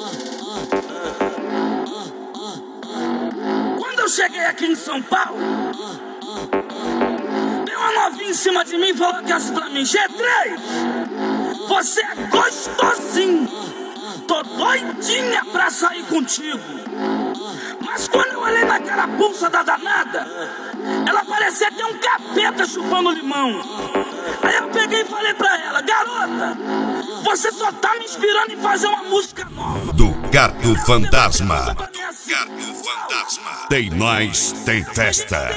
Quando eu cheguei aqui em São Paulo, tem uma novinha em cima de mim e falou que assim pra mim: G3, você é gostosinho, tô doidinha pra sair contigo. Mas quando eu olhei naquela pulsa da danada, ela parecia ter um capeta chupando limão. Aí eu peguei e falei pra ela: garota, você só tá me inspirando em fazer uma música nova. Do Gato Fantasma. Gato Fantasma. Tem nós, tem festa.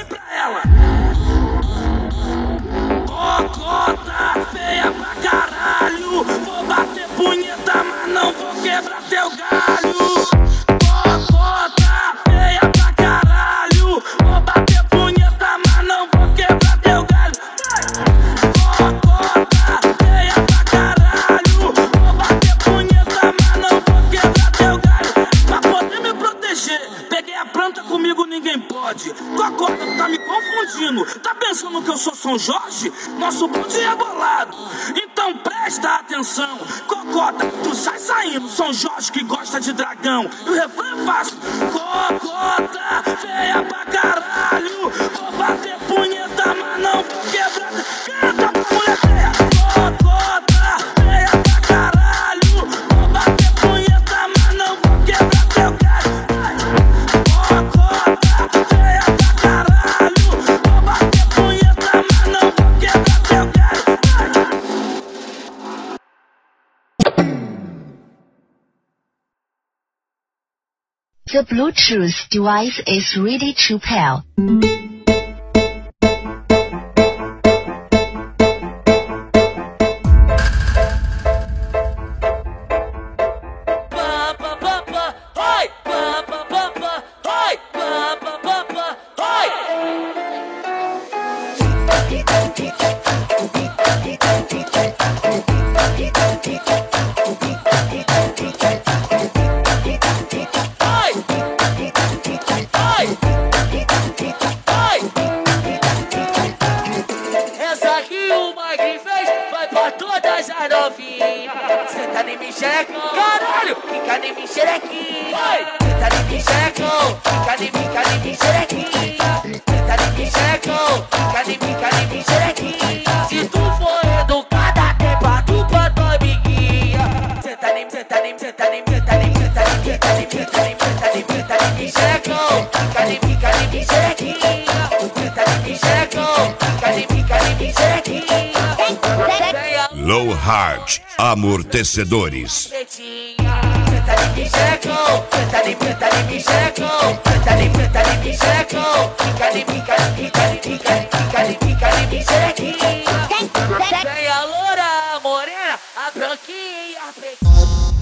Cocota feia pra caralho, vou bater punheta, mas não vou quebrar teu galho. Cocota feia pra caralho, vou bater punheta, mas não vou quebrar teu galho. Cocota feia pra caralho, vou bater punheta, mas não vou quebrar teu galho. Pra poder me proteger, peguei a planta, comigo ninguém pode. Cocota, tá me confundindo, tá pensando que eu sou São Jorge? Nosso bonde é bolado, então presta atenção. Cocota, tu sai saindo, São Jorge que gosta de dragão. E o refrão é fácil: cocota feia pra caralho, vou bater punheta, mas não vou quebrar. Canta pra mulher feia. Cocota feia pra caralho, vou bater punheta, mas não vou quebrar teu galho. Cocota feia pra caralho, vou bater punheta, mas não vou quebrar teu galho. The Bluetooth device is ready to pair. Senta em mim, xerecão, caralho, fica em mim, xerequinha. Senta em mim, xerecão, fica em mim, xerequinha. Senta em mim, xerecão, fica em mim, xerequinha. Se tu for educada, tem pra tu pra tua amiguinha. Senta em mim, xerecão, fica em mim, xerequinha. Senta em mim, xerecão, fica em mim, xerequinha. Low Hard Amortecedores. Senta em mim, xerecão, senta em mim, xerecão. Senta em mim, xerecão, fica em mim, xerequinha. Vem a loura, a morena, a branquinha, a pretinha.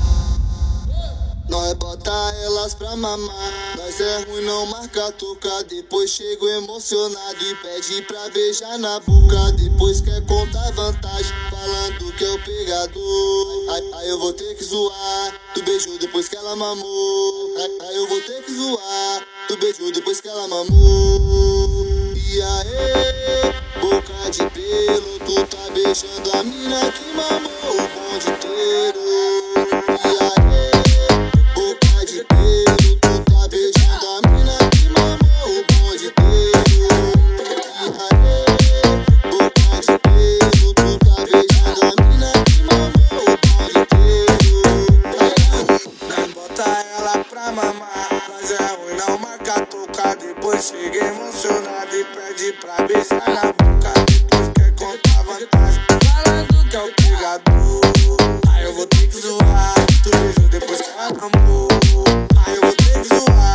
Nós bota elas pra mamar. Nós é ruim, não marca toca. Depois chego emocionado e pede pra beijar na boca. Depois quer contar vantagem, falando que é o pegador. Aí eu vou ter que zoar. Tu beijou depois que ela mamou. Aí eu vou ter que zoar. Tu beijou depois que ela mamou. E aí, boca de pelo, tu tá beijando a mina que mamou o bonde inteiro. E aí, boca de pelo, tu tá beijando a mina que mamou o bonde inteiro. E aí, boca de pelo, tu tá beijando a mina que mamou o bonde inteiro. Nós bota ela pra mamar. Nós é ruim, não marca toca. Depois chega emocionado e pede pra beijar na boca. Depois quer contar vantagem, falando que é o pegador. Aí eu vou ter que zoar. Tu beijou depois que ela mamou. Aí eu vou ter que zoar.